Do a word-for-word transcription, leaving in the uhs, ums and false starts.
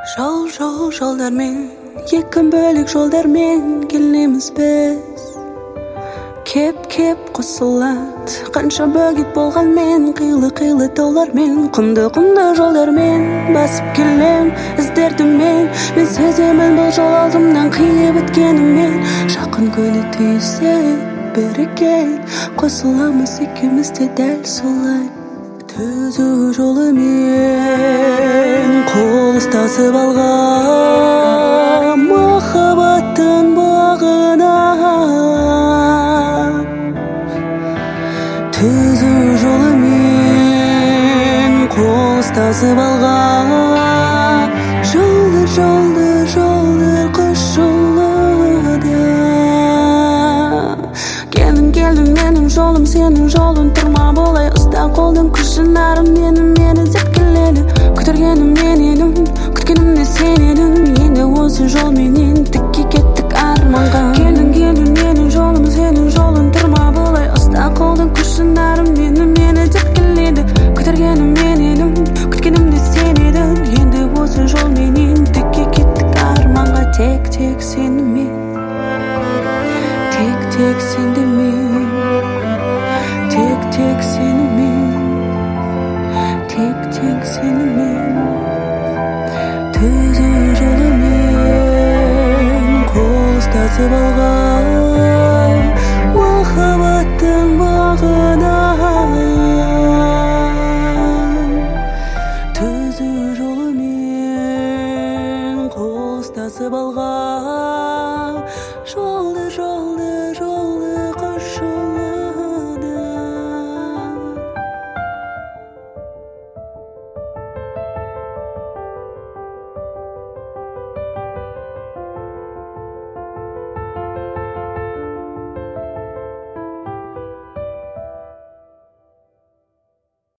Жол жол жолдармен, екі бөлек жолдармен келеміз біз. Кеп кеп қосылады, қанша бөгет болғанмен, қилы-қилы таулармен, құмды-құмды жолдармен басып келем іздерді мен. Мен сеземін бұл жол алдымнан қиып өткенімен, жақын көңіл түйсе бірге қосыламыз екеуміз де дәл солай. Түзу жолымен қол ұстасып алған махаббаттың бағына, түзу жолымен қол ұстасып алған жолдар, жолдар, жолдар қошылады. Келдім, келдім менің жолым, сенің жолың тұрма болай. Ұста қолдың күшін арым менің, мені іздеп келеді. Күтіргенім мен едім, күткенім де сен едің. Енді осы жолменен тікке кеттік арманға. Келдің, келдің менің жолым, сенің жолың тұрма болай. Ұста қолдың күшін арым менің, мені іздеп келеді. Күтіргенім мен едім, күткенім де сен едің. Енді осы жолменен тікке кеттік арманға. Тек тек сенімен, тек тек сенімен, тек тек сенімен, тек тек сенімен. Түзу жолымен қол ұстасып алған махаббаттың бағына, түзу жолымен қол ұстасып алған жолдар.